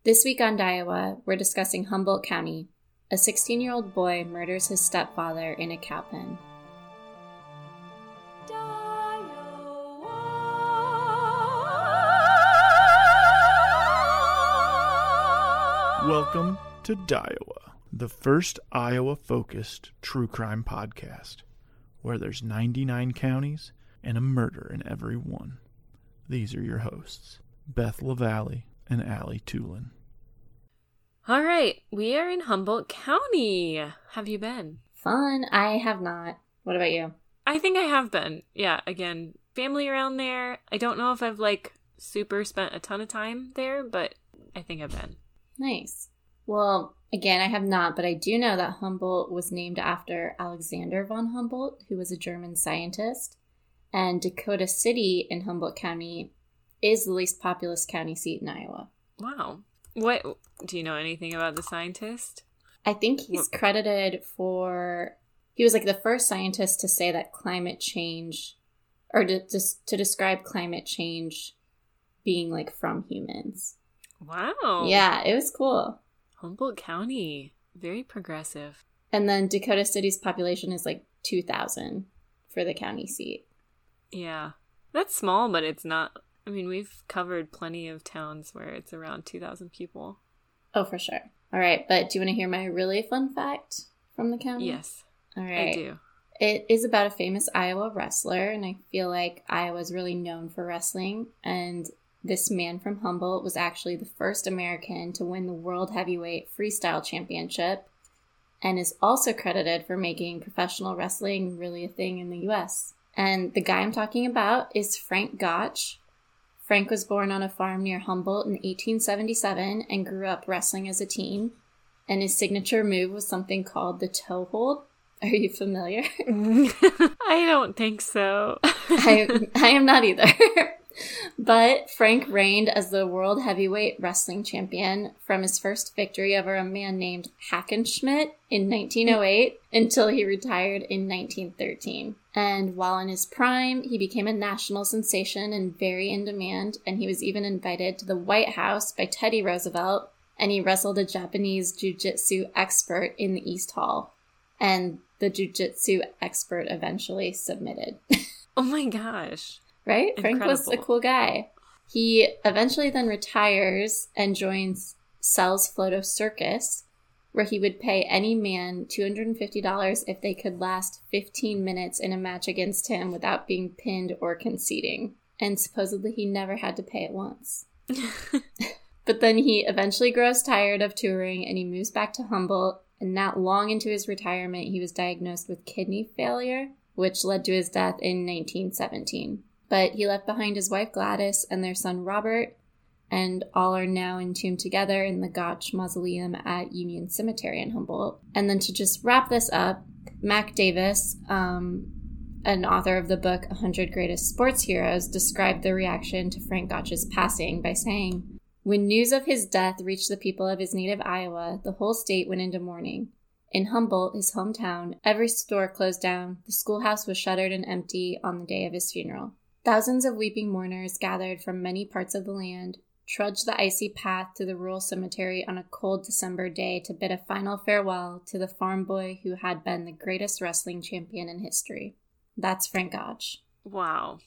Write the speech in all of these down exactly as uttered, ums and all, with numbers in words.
This week on Daiwa, we're discussing Humboldt County. A sixteen-year-old boy murders his stepfather in a cow pen. Welcome to Daiwa, the first Iowa-focused true crime podcast, where there's ninety-nine counties and a murder in every one. These are your hosts, Beth LaValle and Allie Tulin. All right, we are in Humboldt County. Have you been? Fun. I have not. What about you? I think I have been. Yeah, again, family around there. I don't know if I've, like, super spent a ton of time there, but I think I've been. Nice. Well, again, I have not, but I do know that Humboldt was named after Alexander von Humboldt, who was a German scientist. And Dakota City in Humboldt County is the least populous county seat in Iowa. Wow. What, do you know anything about the scientist? I think he's credited for, he was like the first scientist to say that climate change, or to, to, to describe climate change being like from humans. Wow. Yeah, it was cool. Humboldt County, very progressive. And then Dakota City's population is like two thousand for the county seat. Yeah, that's small, but it's not. I mean, we've covered plenty of towns where it's around two thousand people. Oh, for sure. All right, but do you want to hear my really fun fact from the county? Yes. All right. I do. It is about a famous Iowa wrestler, and I feel like Iowa's really known for wrestling. And this man from Humboldt was actually the first American to win the World Heavyweight Freestyle Championship, and is also credited for making professional wrestling really a thing in the U S. And the guy I'm talking about is Frank Gotch. Frank was born on a farm near Humboldt in eighteen seventy-seven and grew up wrestling as a teen. And his signature move was something called the toe hold. Are you familiar? I don't think so. I, I am not either. But Frank reigned as the World Heavyweight Wrestling Champion from his first victory over a man named Hackenschmidt in nineteen oh eight until he retired in nineteen thirteen. And while in his prime, he became a national sensation and very in demand, and he was even invited to the White House by Teddy Roosevelt, and he wrestled a Japanese jiu-jitsu expert in the East Hall. And the jiu-jitsu expert eventually submitted. Oh my gosh. Right? Incredible. Frank was a cool guy. He eventually then retires and joins Sells Floto Circus, where he would pay any man two hundred fifty dollars if they could last fifteen minutes in a match against him without being pinned or conceding. And supposedly he never had to pay it once. But then he eventually grows tired of touring and he moves back to Humboldt. And not long into his retirement, he was diagnosed with kidney failure, which led to his death in nineteen seventeen. But he left behind his wife Gladys and their son Robert, and all are now entombed together in the Gotch Mausoleum at Union Cemetery in Humboldt. And then to just wrap this up, Mac Davis, um, an author of the book one hundred Greatest Sports Heroes, described the reaction to Frank Gotch's passing by saying, "When news of his death reached the people of his native Iowa, the whole state went into mourning. In Humboldt, his hometown, every store closed down, the schoolhouse was shuttered and empty on the day of his funeral. Thousands of weeping mourners gathered from many parts of the land, trudged the icy path to the rural cemetery on a cold December day to bid a final farewell to the farm boy who had been the greatest wrestling champion in history." That's Frank Gotch. Wow.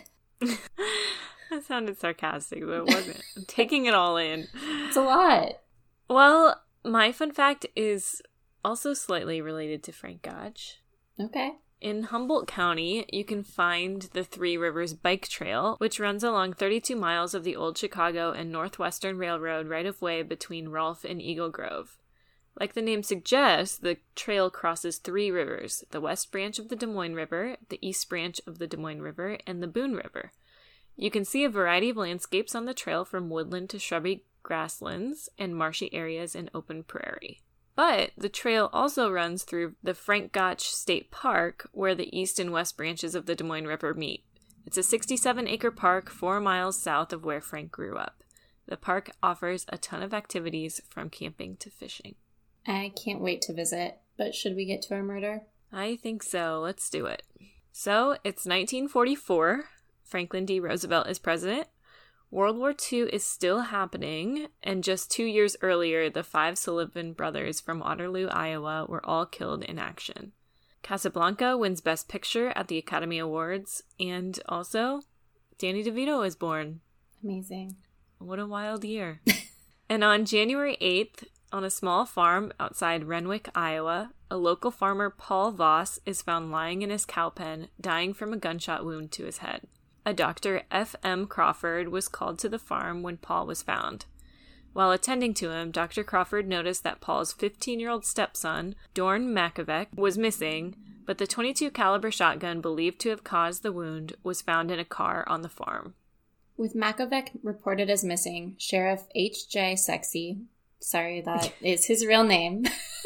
That sounded sarcastic, but it wasn't. I'm taking it all in. It's a lot. Well, my fun fact is also slightly related to Frank Gotch. Okay. In Humboldt County, you can find the Three Rivers Bike Trail, which runs along thirty-two miles of the old Chicago and Northwestern Railroad right-of-way between Rolfe and Eagle Grove. Like the name suggests, the trail crosses three rivers, the West Branch of the Des Moines River, the East Branch of the Des Moines River, and the Boone River. You can see a variety of landscapes on the trail from woodland to shrubby grasslands and marshy areas and open prairie. But the trail also runs through the Frank Gotch State Park, where the east and west branches of the Des Moines River meet. It's a sixty-seven acre park four miles south of where Frank grew up. The park offers a ton of activities from camping to fishing. I can't wait to visit, but should we get to our murder? I think so. Let's do it. So, it's nineteen forty-four. Franklin D. Roosevelt is president. World War Two is still happening, and just two years earlier, the five Sullivan brothers from Waterloo, Iowa, were all killed in action. Casablanca wins Best Picture at the Academy Awards, and also, Danny DeVito is born. Amazing. What a wild year. And on January eighth, on a small farm outside Renwick, Iowa, a local farmer, Paul Voss, is found lying in his cow pen, dying from a gunshot wound to his head. A Doctor F M Crawford was called to the farm when Paul was found. While attending to him, Doctor Crawford noticed that Paul's fifteen-year-old stepson, Dorn Makovic, was missing, but the twenty-two caliber shotgun believed to have caused the wound was found in a car on the farm. With Makovic reported as missing, Sheriff H J Sexy, sorry, that is his real name,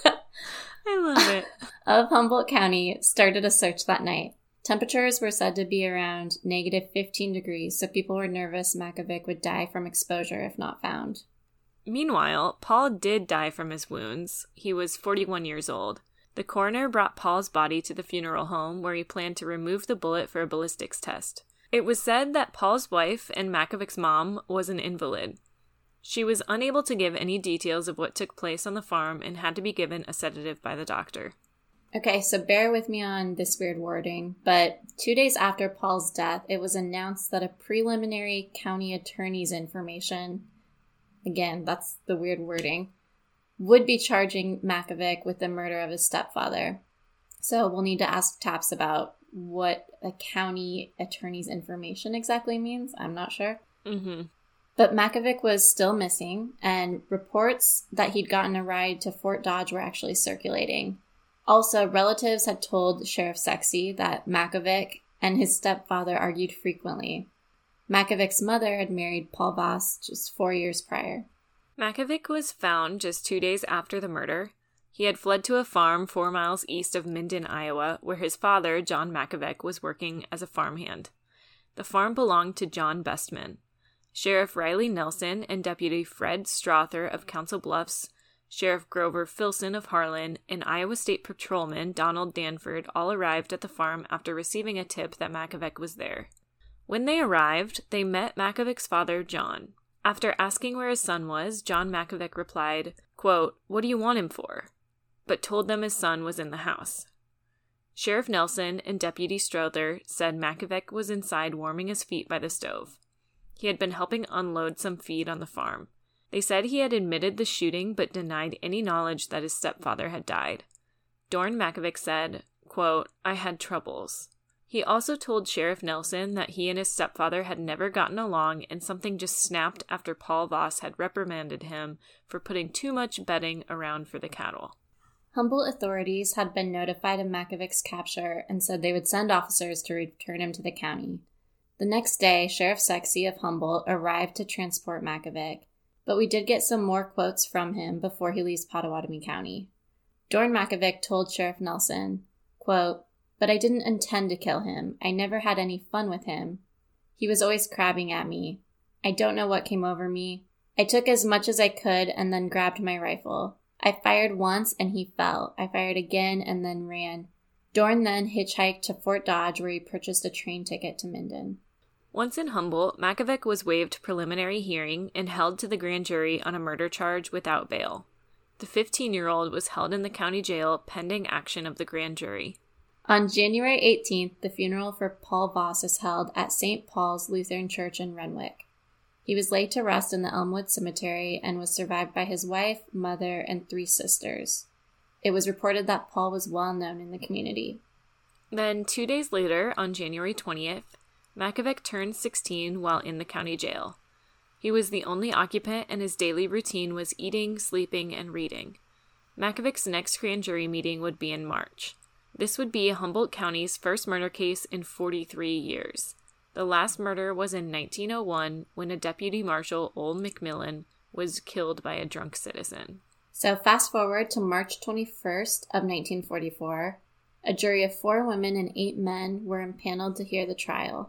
I love it, of Humboldt County started a search that night. Temperatures were said to be around negative fifteen degrees, so people were nervous Makovic would die from exposure if not found. Meanwhile, Paul did die from his wounds. He was forty-one years old. The coroner brought Paul's body to the funeral home where he planned to remove the bullet for a ballistics test. It was said that Paul's wife and Makovic's mom was an invalid. She was unable to give any details of what took place on the farm and had to be given a sedative by the doctor. Okay, so bear with me on this weird wording, but two days after Paul's death, it was announced that a preliminary county attorney's information, again, that's the weird wording, would be charging Makovic with the murder of his stepfather. So we'll need to ask Taps about what a county attorney's information exactly means. I'm not sure. Mm-hmm. But Makovic was still missing, and reports that he'd gotten a ride to Fort Dodge were actually circulating. Also, relatives had told Sheriff Sexy that Makovic and his stepfather argued frequently. Makovic's mother had married Paul Voss just four years prior. Makovic was found just two days after the murder. He had fled to a farm four miles east of Minden, Iowa, where his father, John Makovic, was working as a farmhand. The farm belonged to John Bestman. Sheriff Riley Nelson and Deputy Fred Strother of Council Bluffs, Sheriff Grover Filson of Harlan, and Iowa State Patrolman Donald Danford all arrived at the farm after receiving a tip that Makovic was there. When they arrived, they met Makovic's father, John. After asking where his son was, John Makovic replied, quote, "What do you want him for?" but told them his son was in the house. Sheriff Nelson and Deputy Strother said Makovic was inside warming his feet by the stove. He had been helping unload some feed on the farm. They said he had admitted the shooting but denied any knowledge that his stepfather had died. Dorn Makovic said, quote, "I had troubles." He also told Sheriff Nelson that he and his stepfather had never gotten along and something just snapped after Paul Voss had reprimanded him for putting too much bedding around for the cattle. Humboldt authorities had been notified of Makovic's capture and said they would send officers to return him to the county. The next day, Sheriff Sexy of Humboldt arrived to transport Makovic, but we did get some more quotes from him before he leaves Pottawatomie County. Dorn Makovic told Sheriff Nelson, quote, "But I didn't intend to kill him. I never had any fun with him. He was always crabbing at me. I don't know what came over me. I took as much as I could and then grabbed my rifle. I fired once and he fell. I fired again and then ran. Dorn then hitchhiked to Fort Dodge where he purchased a train ticket to Minden." Once in Humboldt, Makovic was waived preliminary hearing and held to the grand jury on a murder charge without bail. The fifteen-year-old was held in the county jail pending action of the grand jury. On January eighteenth, the funeral for Paul Voss is held at Saint Paul's Lutheran Church in Renwick. He was laid to rest in the Elmwood Cemetery and was survived by his wife, mother, and three sisters. It was reported that Paul was well known in the community. Then, two days later, on January twentieth, Makovic turned sixteen while in the county jail. He was the only occupant, and his daily routine was eating, sleeping, and reading. Makovic's next grand jury meeting would be in March. This would be Humboldt County's first murder case in forty-three years. The last murder was in nineteen oh one when a deputy marshal, Old McMillan, was killed by a drunk citizen. So fast forward to March twenty-first of nineteen forty-four. A jury of four women and eight men were impaneled to hear the trial.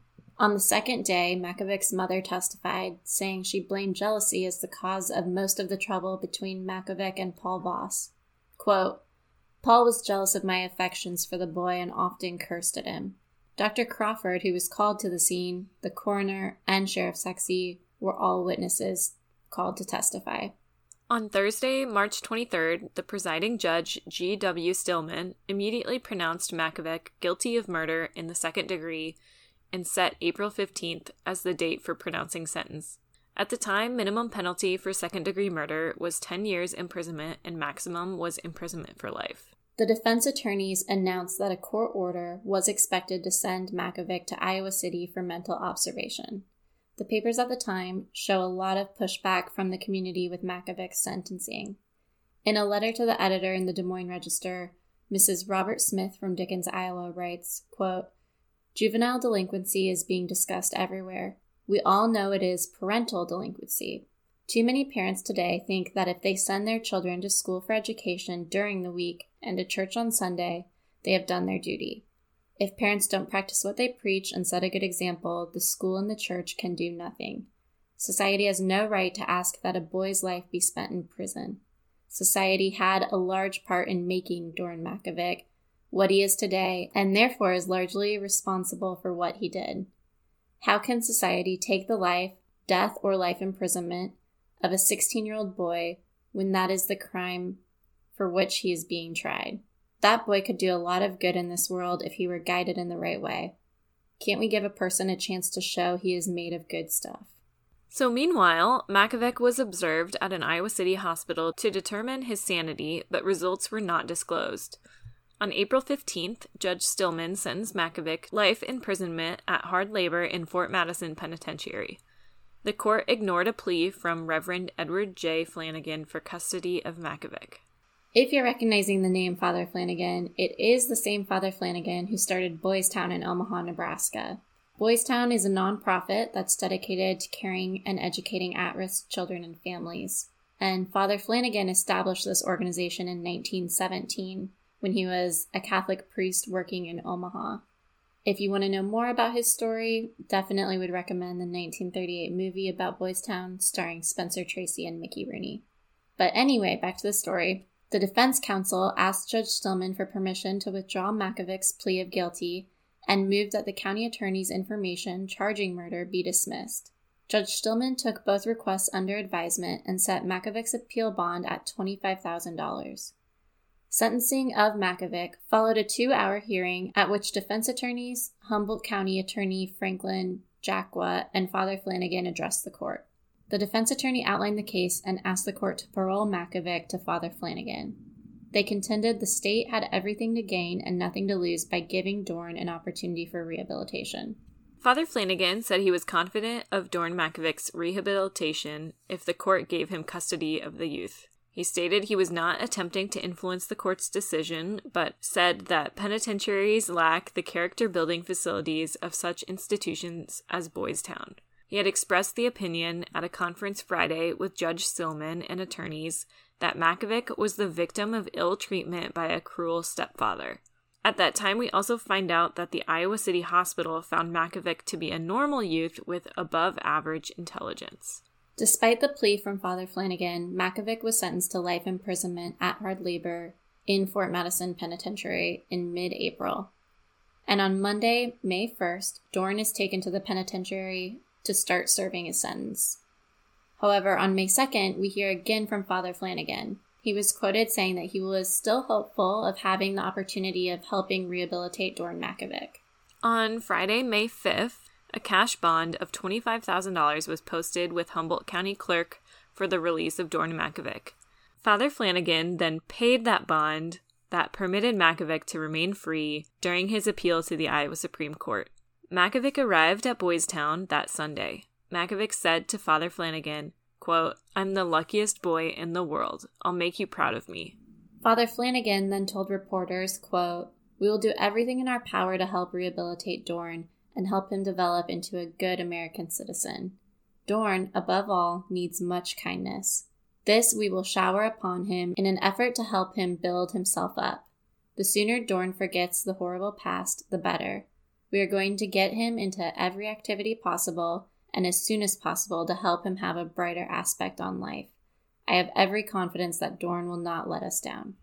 On the second day, Makovic's mother testified, saying she blamed jealousy as the cause of most of the trouble between Makovic and Paul Voss. Quote, "Paul was jealous of my affections for the boy and often cursed at him. Doctor Crawford, who was called to the scene, the coroner, and Sheriff Sexy were all witnesses called to testify. On Thursday, March twenty-third, the presiding judge, G W Stillman, immediately pronounced Mackovic guilty of murder in the second degree and set April fifteenth as the date for pronouncing sentence. At the time, minimum penalty for second-degree murder was ten years imprisonment and maximum was imprisonment for life. The defense attorneys announced that a court order was expected to send Mackovic to Iowa City for mental observation. The papers at the time show a lot of pushback from the community with Mackovic's sentencing. In a letter to the editor in the Des Moines Register, Missus Robert Smith from Dickens, Iowa writes, quote, "Juvenile delinquency is being discussed everywhere. We all know it is parental delinquency. Too many parents today think that if they send their children to school for education during the week and to church on Sunday, they have done their duty. If parents don't practice what they preach and set a good example, the school and the church can do nothing. Society has no right to ask that a boy's life be spent in prison. Society had a large part in making Doran Mackovic what he is today, and therefore is largely responsible for what he did. How can society take the life, death, or life imprisonment of a sixteen-year-old boy when that is the crime for which he is being tried? That boy could do a lot of good in this world if he were guided in the right way. Can't we give a person a chance to show he is made of good stuff?" So meanwhile, Mackovic was observed at an Iowa City hospital to determine his sanity, but results were not disclosed. On April fifteenth, Judge Stillman sentenced Mackovic life imprisonment at hard labor in Fort Madison Penitentiary. The court ignored a plea from Reverend Edward J. Flanagan for custody of Mackovic. If you're recognizing the name Father Flanagan, it is the same Father Flanagan who started Boys Town in Omaha, Nebraska. Boys Town is a nonprofit that's dedicated to caring and educating at-risk children and families. And Father Flanagan established this organization in nineteen seventeen. When he was a Catholic priest working in Omaha. If you want to know more about his story, definitely would recommend the nineteen thirty-eight movie about Boys Town starring Spencer Tracy and Mickey Rooney. But anyway, back to the story. The defense counsel asked Judge Stillman for permission to withdraw Mackovic's plea of guilty and moved that the county attorney's information charging murder be dismissed. Judge Stillman took both requests under advisement and set Mackovic's appeal bond at twenty-five thousand dollars. Sentencing of Mackovic followed a two-hour hearing at which defense attorneys, Humboldt County Attorney Franklin Jacqua, and Father Flanagan addressed the court. The defense attorney outlined the case and asked the court to parole Mackovic to Father Flanagan. They contended the state had everything to gain and nothing to lose by giving Doran an opportunity for rehabilitation. Father Flanagan said he was confident of Doran Mackovic's rehabilitation if the court gave him custody of the youth. He stated he was not attempting to influence the court's decision, but said that penitentiaries lack the character-building facilities of such institutions as Boys Town. He had expressed the opinion at a conference Friday with Judge Stillman and attorneys that Mackovic was the victim of ill treatment by a cruel stepfather. At that time, we also find out that the Iowa City Hospital found Mackovic to be a normal youth with above-average intelligence. Despite the plea from Father Flanagan, Mackovic was sentenced to life imprisonment at hard labor in Fort Madison Penitentiary in mid-April. And on Monday, May first, Doran is taken to the penitentiary to start serving his sentence. However, on May second, we hear again from Father Flanagan. He was quoted saying that he was still hopeful of having the opportunity of helping rehabilitate Doran Mackovic. On Friday, May fifth, a cash bond of twenty-five thousand dollars was posted with Humboldt County Clerk for the release of Doran Mackovic. Father Flanagan then paid that bond that permitted Mackovic to remain free during his appeal to the Iowa Supreme Court. Mackovic arrived at Boys Town that Sunday. Mackovic said to Father Flanagan, quote, "I'm the luckiest boy in the world. I'll make you proud of me." Father Flanagan then told reporters, quote, "We will do everything in our power to help rehabilitate Doran and help him develop into a good American citizen. Doran, above all, needs much kindness. This we will shower upon him in an effort to help him build himself up. The sooner Doran forgets the horrible past, the better. We are going to get him into every activity possible and as soon as possible to help him have a brighter aspect on life. I have every confidence that Doran will not let us down."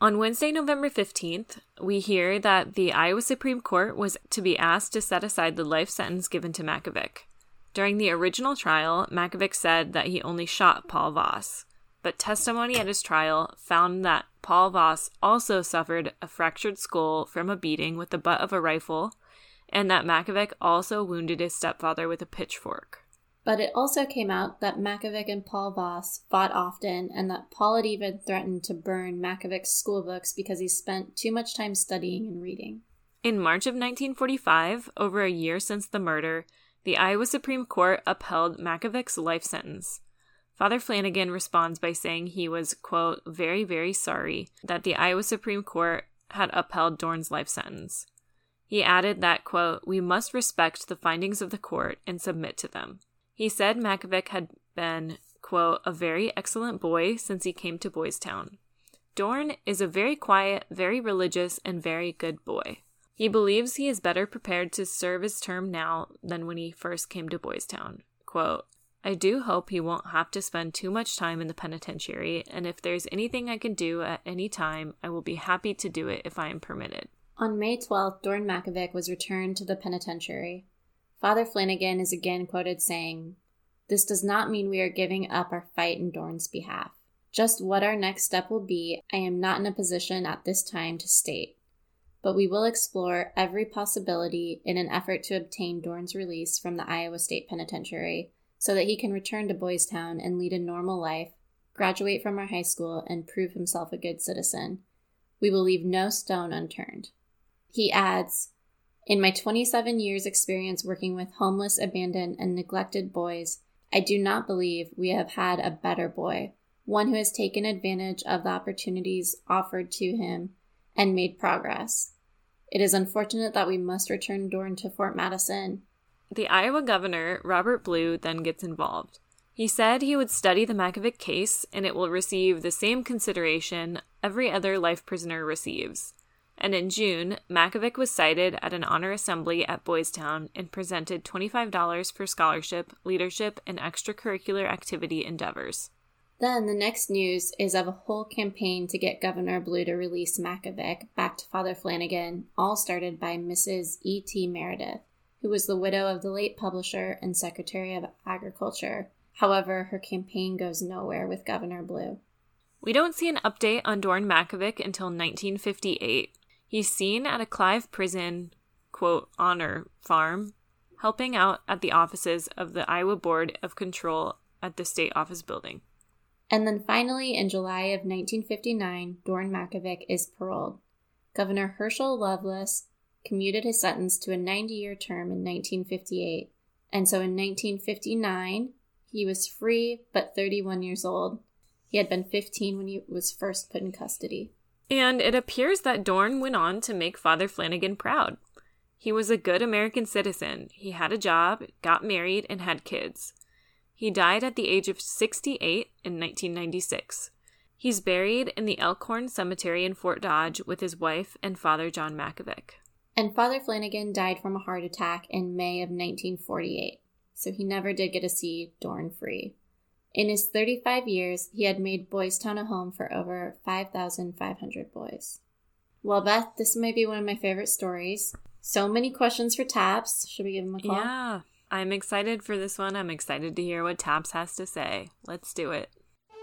On Wednesday, November fifteenth, we hear that the Iowa Supreme Court was to be asked to set aside the life sentence given to Mackovic. During the original trial, Mackovic said that he only shot Paul Voss, but testimony at his trial found that Paul Voss also suffered a fractured skull from a beating with the butt of a rifle, and that Mackovic also wounded his stepfather with a pitchfork. But it also came out that Mackovic and Paul Voss fought often, and that Paul had even threatened to burn Mackovic's school books because he spent too much time studying and reading. In March of nineteen forty-five, over a year since the murder, the Iowa Supreme Court upheld Mackovic's life sentence. Father Flanagan responds by saying he was, quote, very, very sorry that the Iowa Supreme Court had upheld Dorn's life sentence. He added that, quote, we must respect the findings of the court and submit to them. He said Mackovic had been, quote, a very excellent boy since he came to Boys Town. Dorn is a very quiet, very religious, and very good boy. He believes he is better prepared to serve his term now than when he first came to Boys Town. Quote, I do hope he won't have to spend too much time in the penitentiary, and if there's anything I can do at any time, I will be happy to do it if I am permitted. On May twelfth, Dorn Mackovic was returned to the penitentiary. Father Flanagan is again quoted saying, this does not mean we are giving up our fight in Dorn's behalf. Just what our next step will be, I am not in a position at this time to state. But we will explore every possibility in an effort to obtain Dorn's release from the Iowa State Penitentiary so that he can return to Boys Town and lead a normal life, graduate from our high school, and prove himself a good citizen. We will leave no stone unturned. He adds, in my twenty-seven years experience working with homeless, abandoned, and neglected boys, I do not believe we have had a better boy, one who has taken advantage of the opportunities offered to him and made progress. It is unfortunate that we must return Dorn to Fort Madison. The Iowa governor, Robert Blue, then gets involved. He said he would study the Mackovic case and it will receive the same consideration every other life prisoner receives. And in June, Mackovic was cited at an honor assembly at Boys Town and presented twenty-five dollars for scholarship, leadership, and extracurricular activity endeavors. Then the next news is of a whole campaign to get Governor Blue to release Mackovic back to Father Flanagan, all started by Missus E T Meredith, who was the widow of the late publisher and Secretary of Agriculture. However, her campaign goes nowhere with Governor Blue. We don't see an update on Dorn Mackovic until nineteen fifty-eight. He's seen at a Clive prison, quote, honor farm, helping out at the offices of the Iowa Board of Control at the State Office building. And then finally, in July of nineteen fifty-nine, Dorn Mackovic is paroled. Governor Herschel Lovelace commuted his sentence to a ninety-year term in nineteen fifty-eight. And so in nineteen fifty-nine, he was free but thirty-one years old. He had been fifteen when he was first put in custody. And it appears that Dorn went on to make Father Flanagan proud. He was a good American citizen. He had a job, got married, and had kids. He died at the age of sixty-eight in nineteen ninety-six. He's buried in the Elkhorn Cemetery in Fort Dodge with his wife and Father John Mackovic. And Father Flanagan died from a heart attack in May of nineteen forty-eight, so he never did get to see Dorn free. In his thirty-five years, he had made Boys Town a home for over five thousand five hundred boys. Well, Beth, this may be one of my favorite stories. So many questions for Taps. Should we give him a call? Yeah, I'm excited for this one. I'm excited to hear what Taps has to say. Let's do it.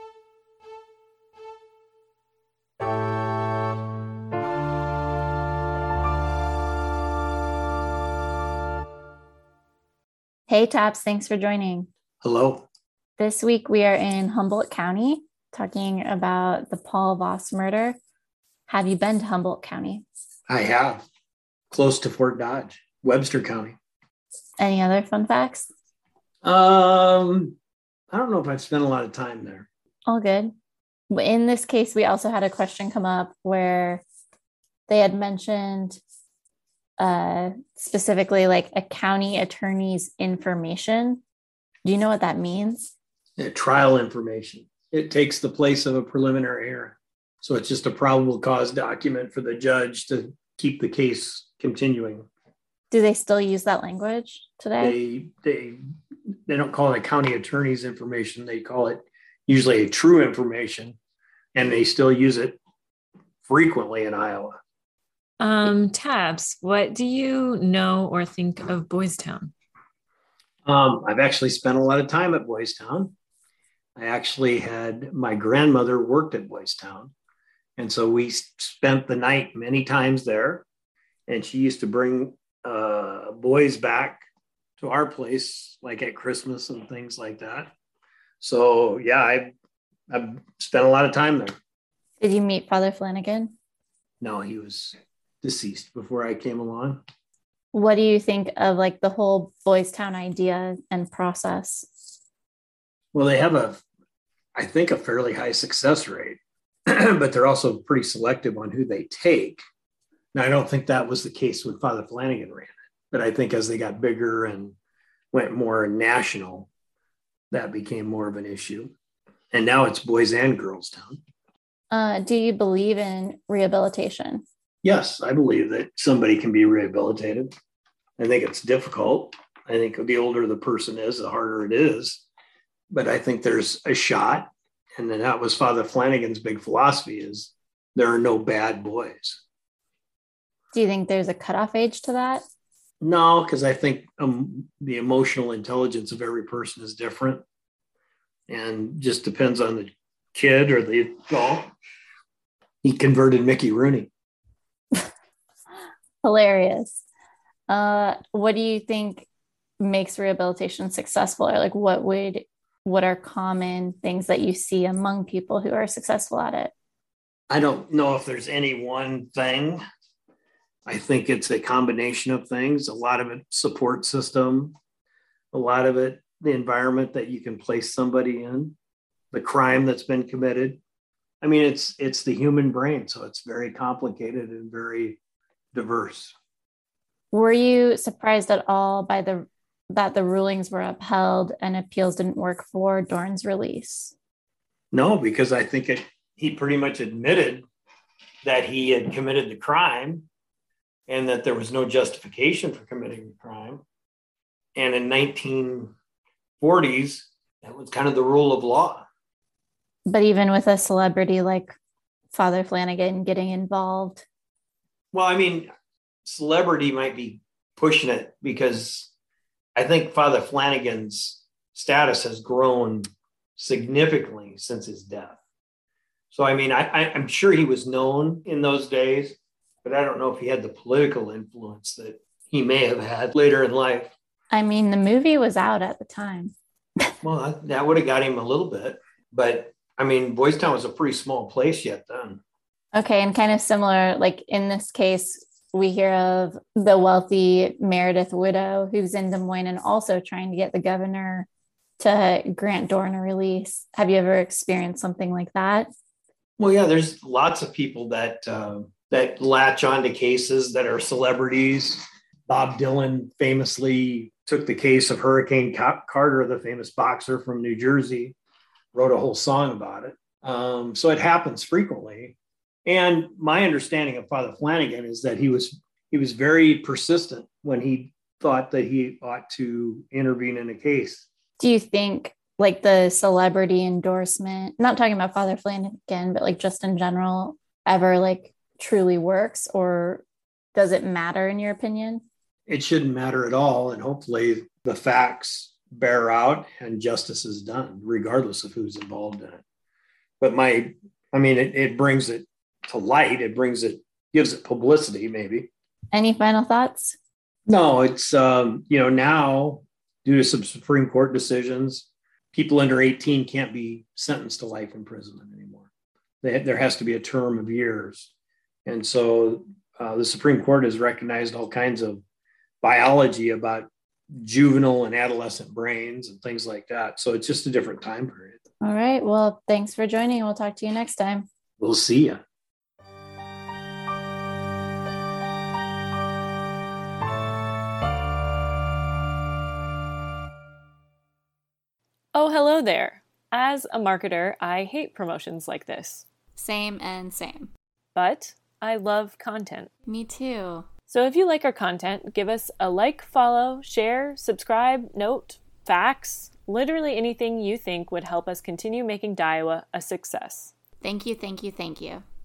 Hey, Taps. Thanks for joining. Hello. This week we are in Humboldt County talking about the Paul Voss murder. Have you been to Humboldt County? I have. Close to Fort Dodge, Webster County. Any other fun facts? Um, I don't know if I've spent a lot of time there. All good. In this case, we also had a question come up where they had mentioned uh, specifically like a county attorney's information. Do you know what that means? Uh, trial information. It takes the place of a preliminary hearing. So it's just a probable cause document for the judge to keep the case continuing. Do they still use that language today? They they they don't call it a county attorney's information. They call it usually a true information, and they still use it frequently in Iowa. Um, Tabs, what do you know or think of Boys Town? Um, I've actually spent a lot of time at Boys Town. I actually had my grandmother worked at Boys Town. And so we spent the night many times there. And she used to bring uh, boys back to our place, like at Christmas and things like that. So, yeah, I, I've spent a lot of time there. Did you meet Father Flanagan? No, he was deceased before I came along. What do you think of like the whole Boys Town idea and process? Well, they have a, I think, a fairly high success rate, but they're also pretty selective on who they take. Now, I don't think that was the case when Father Flanagan ran it, but I think as they got bigger and went more national, that became more of an issue. And now it's Boys and Girls Town. Uh, do you believe in rehabilitation? Yes, I believe that somebody can be rehabilitated. I think it's difficult. I think the older the person is, the harder it is. But I think there's a shot. And then that was Father Flanagan's big philosophy is there are no bad boys. Do you think there's a cutoff age to that? No, because I think um, the emotional intelligence of every person is different and just depends on the kid or the adult. He converted Mickey Rooney. Hilarious. Uh, what do you think makes rehabilitation successful, or like what would what are common things that you see among people who are successful at it? I don't know if there's any one thing. I think it's a combination of things. A lot of it support system, a lot of it the environment that you can place somebody in, the crime that's been committed. I mean, it's it's the human brain, so it's very complicated and very diverse. Were you surprised at all by the that the rulings were upheld and appeals didn't work for Dorn's release? No, because I think it, he pretty much admitted that he had committed the crime and that there was no justification for committing the crime. And in nineteen forties, that was kind of the rule of law. But even with a celebrity like Father Flanagan getting involved? Well, I mean, celebrity might be pushing it because I think Father Flanagan's status has grown significantly since his death. So, I mean, I, I, I'm sure he was known in those days, but I don't know if he had the political influence that he may have had later in life. I mean, the movie was out at the time. Well, that, that would have got him a little bit. But, I mean, Boys Town was a pretty small place yet then. Okay, and kind of similar, like in this case, we hear of the wealthy Meredith widow who's in Des Moines and also trying to get the governor to grant Dorn a release. Have you ever experienced something like that? Well, yeah, there's lots of people that uh, that latch onto cases that are celebrities. Bob Dylan famously took the case of Hurricane Carter, the famous boxer from New Jersey, wrote a whole song about it. Um, so it happens frequently. And my understanding of Father Flanagan is that he was he was very persistent when he thought that he ought to intervene in a case. Do you think like the celebrity endorsement, not talking about Father Flanagan, but like just in general, ever like truly works, or does it matter in your opinion? It shouldn't matter at all. And hopefully the facts bear out and justice is done, regardless of who's involved in it. But my, I mean, it, it brings it to light. It brings it, gives it publicity, maybe. Any final thoughts? No, it's, um, you know, now due to some Supreme Court decisions, people under eighteen can't be sentenced to life imprisonment anymore. They, there has to be a term of years. And so uh, the Supreme Court has recognized all kinds of biology about juvenile and adolescent brains and things like that. So it's just a different time period. All right. Well, thanks for joining. We'll talk to you next time. We'll see you. Oh, hello there. As a marketer, I hate promotions like this. Same and same. But I love content. Me too. So if you like our content, give us a like, follow, share, subscribe, note, facts, literally anything you think would help us continue making Daiwa a success. Thank you, thank you, thank you.